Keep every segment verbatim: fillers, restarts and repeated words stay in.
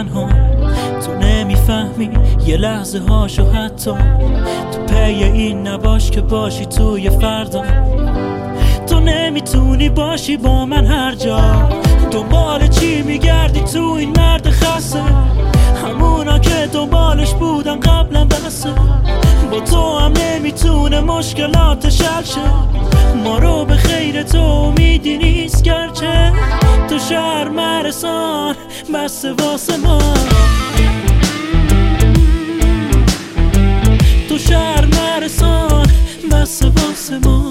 تنها. تو نمیفهمی یه لحظه هاشو، حتی تو پی این نباش که باشی توی فردا. تو نمیتونی باشی با من هر جا، دنبال چی میگردی تو این مرد خسته؟ همونا که دنبالش بودن قبلا بسه. با تو هم نمیتونه مشکلاتش حل شه. ما رو به خیر تو امیدی نیست، گرچه تو شهر مرسان بسته واسه ما. تو شهر مرسان بسته واسه ما.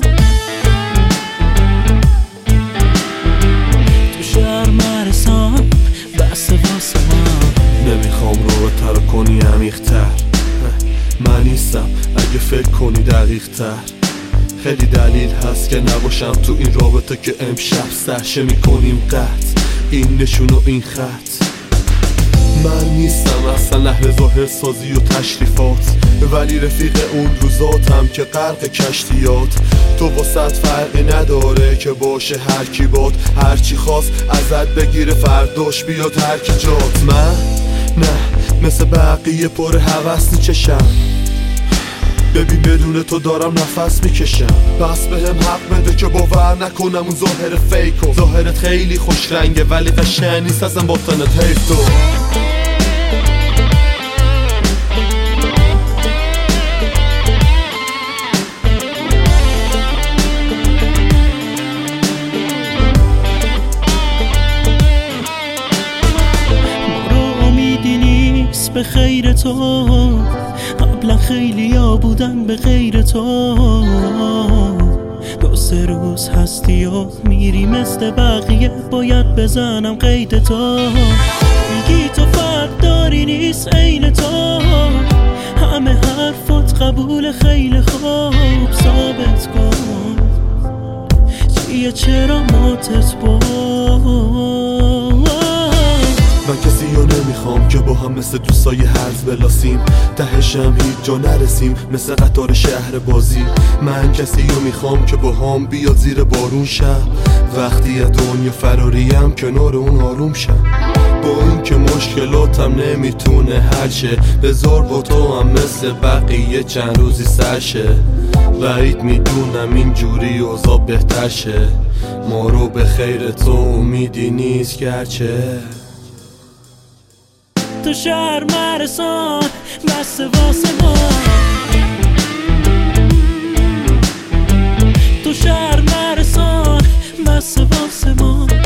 تو شهر مرسان بسته واسه ما. نمیخوام رو تر کنی عمیق‌تر، من نیستم اگه فکر کنی دقیق تر. خیلی دلیل هست که نباشم تو این رابطه که امشب سرشه میکنیم قطع. این نشون و این خط، من نیستم اصلا اهل ظاهر سازی و تشریفات، ولی رفیق اون روزاتم که غرق کشتیات. تو واسط فرقی نداره که باشه هر کی باد، هر چی خواست ازت بگیره فرداش بیاد هر کی جات. من نه مثل بقیه پر هوس نیچشم، ببین بدون تو دارم نفس میکشم. بس بهم حق بده که باور نکنم اون ظاهر فیکو. ظاهرت خیلی خوش رنگه ولی قشنگ نیست ازم باطنت حیف تو. به خیر تو قبلا خیلی ها بودن به غیر تو. دو سه روز هستی و میری مثل بقیه، باید بزنم قید تو. میگی تو فرق داری نیست عین تو، همه حرفات قبول خیلی خوب. ثابت کن چیه چرا ماتت بود. من کسی رو نمیخوام که با هم مثل دوستای هرز بلاسیم، تهشم هیچ جا نرسیم مثل قطار شهر بازی. من کسی رو میخوام که با هم بیاد زیر بارون شم، وقتی از دنیا فراریم کنار اون آروم شم. با این که مشکلاتم نمیتونه حل شه، بذار با تو هم مثل بقیه چند روزی سر شه. بعید میدونم اینجوری اوضاع بهتر شه. ما رو به خیر تو امیدی نیست گرچه تو شهر مرسان بسته واسه ما. تو شهر مرسان بسته واسه ما.